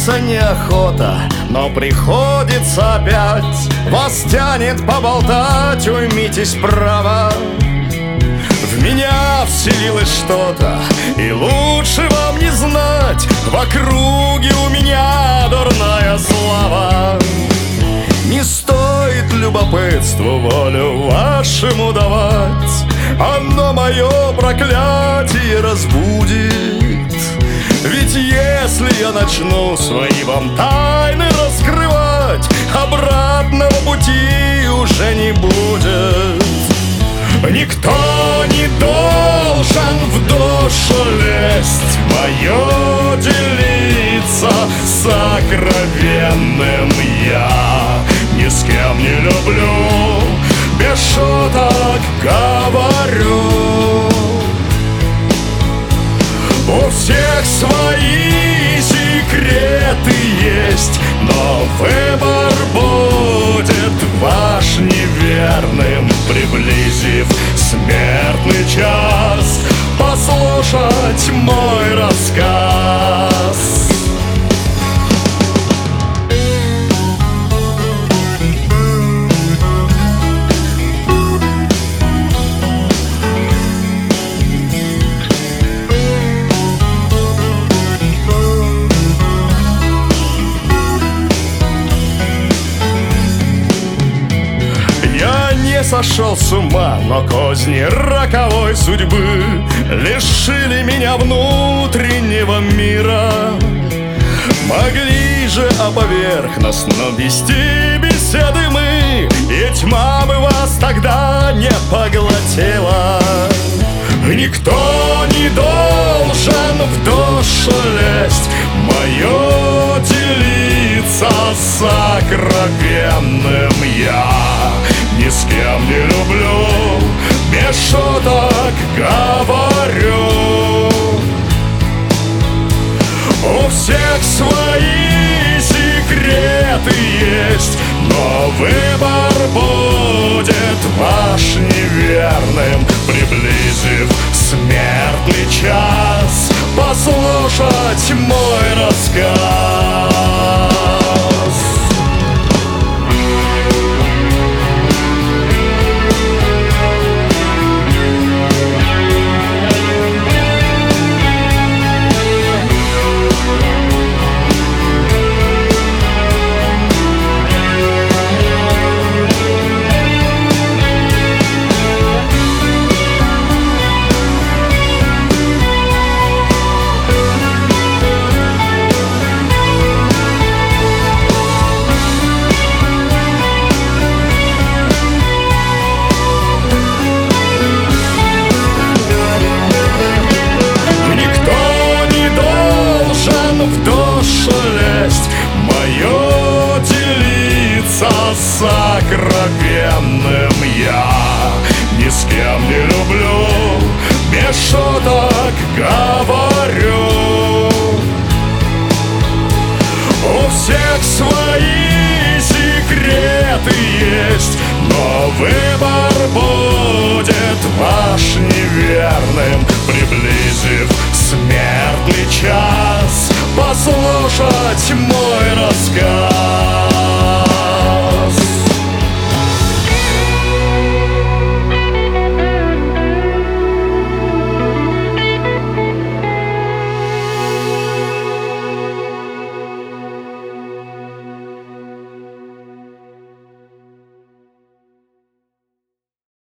Признаться неохота, но приходится опять. Вас тянет поболтать, уймитесь право. В меня вселилось что-то, и лучше вам не знать. В округе у меня дурная слава. Не стоит любопытству волю вашему давать, оно мое проклятие разбудит. Ведь если я начну свои вам тайны раскрывать, обратного пути уже не будет. Никто не должен в душу лезть, мое делиться сокровенным я ни с кем не люблю, без шуток говорю. У всех свои секреты есть, но выбор будет ваш неверным, приблизив смертный час, послушать мой рассказ. Сошел с ума, но козни роковой судьбы лишили меня внутреннего мира. Могли же поверхностно вести беседы мы, и тьма бы вас тогда не поглотила. Никто не должен в душу лезть, мое делиться сокровенным я ни с кем не люблю, без шуток говорю. У всех свои секреты есть, но выбор будет ваш неверным, приблизив смертный час, послушать мой рассказ. Мое делиться сокровенным я ни с кем не люблю, без шуток говорю. У всех свои секреты есть, но выбор будет ваш неверным, приблизив смертный час, послушать мой рассказ.